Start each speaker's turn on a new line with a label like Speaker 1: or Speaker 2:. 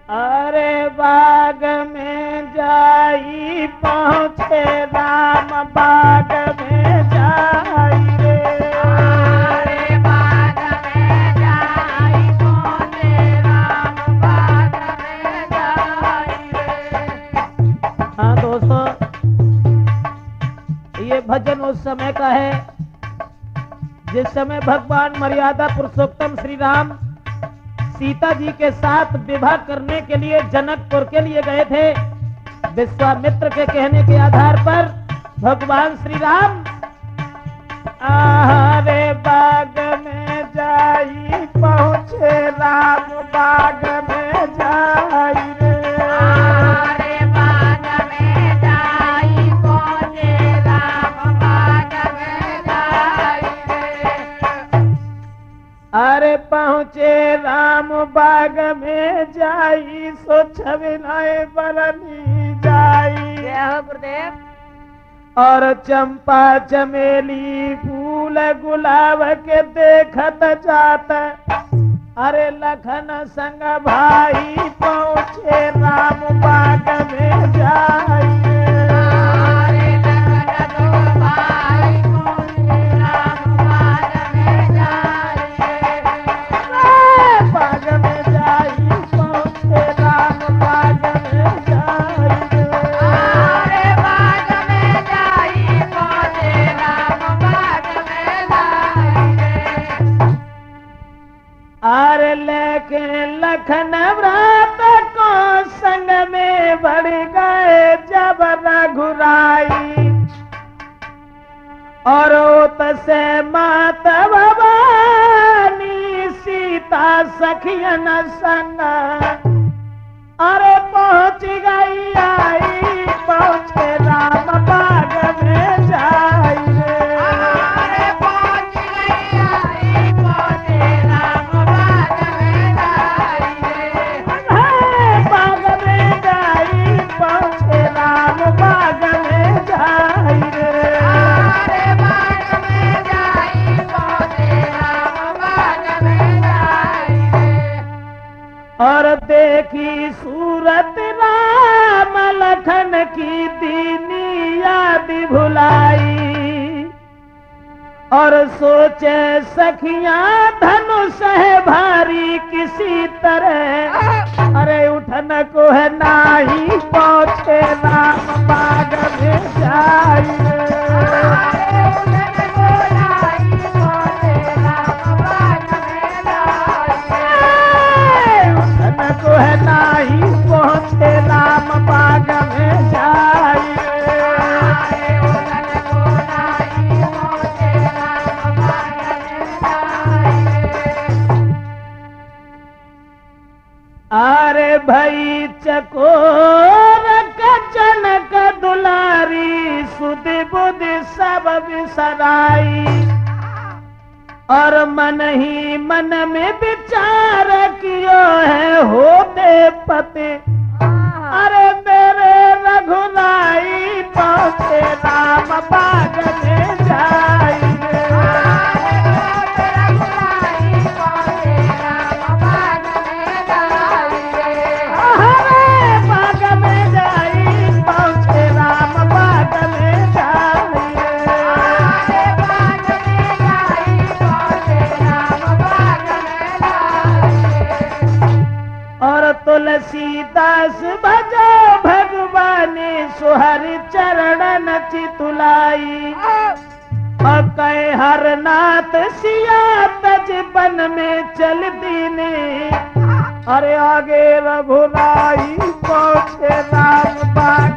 Speaker 1: अरे बाग में जाई पहुँचे राम बाग में जाई रे।
Speaker 2: अरे बाग में जाई पहुँचे राम बाग में जाई रे।
Speaker 1: हाँ दोस्तों, ये भजन उस समय का है जिस समय भगवान मर्यादा पुरुषोत्तम श्री राम सीता जी के साथ विवाह करने के लिए जनकपुर के लिए गए थे। विश्वामित्र के कहने के आधार पर भगवान श्री राम आहारे बाग में जाई पहुँचे राम बाग में जाई रे।
Speaker 2: अरे बाग में जाई पहुँचे राम बाग में जाई रे।
Speaker 1: अरे पहुँचे राम बाग में जाई सो छविनाए बरनी जाई।
Speaker 2: जय हो गुरुदेव।
Speaker 1: और चंपा चमेली फूल गुलाब के देखत जात अरे लखन संग भाई पहुँचे राम बाग में जाई।
Speaker 2: अरे लखन दो भाई पहुँचे राम बाग में जाई रे।
Speaker 1: बाग में जाई पहुँचे राम बाग में जाई।
Speaker 2: अरे बाग में जाई पहुँचे राम बाग में जाई रे।
Speaker 1: अरे लेके लखन व्रत को संग में बढ़ गए जब रघुराई। और ओत से माता भवानी सीता सखियन संग अरे पहुँच गई आई पहुँचे राम बाग में जाई रे।
Speaker 2: अरे पहुँच गई आई पहुँचे राम बाग में जाई रे।
Speaker 1: बाग में जाई पहुँचे राम बाग में जाई रे।
Speaker 2: अरे बाग में जाई पहुँचे राम बाग में जाई रे।
Speaker 1: और देखी सूरत राम लखन की दीनी याद भुलाई। और सोचे सखियां धनुष है भारी किसी तरह अरे उठन को है नाही पहुँचे राम बाग में जाई रे। उठन को है नाही पहुँचे राम बाग में जाई रे। अरे भई चकोर जनक दुलारी सुध बुध सब बिसराई। और मन ही मन में विचार कियो है होते पते अरे मेरे रघुराई पहुँचे राम बाग में जाई रे। अरे बाग में जाई पहुँचे राम बाग में जाई रे। और तुलसीदास भजो भगवान सुहर चरणन चितुलाई। और कहे हर नाथ सिया तज बन में चल दीने अरे आगे रघुराई पहुँचे राम बाग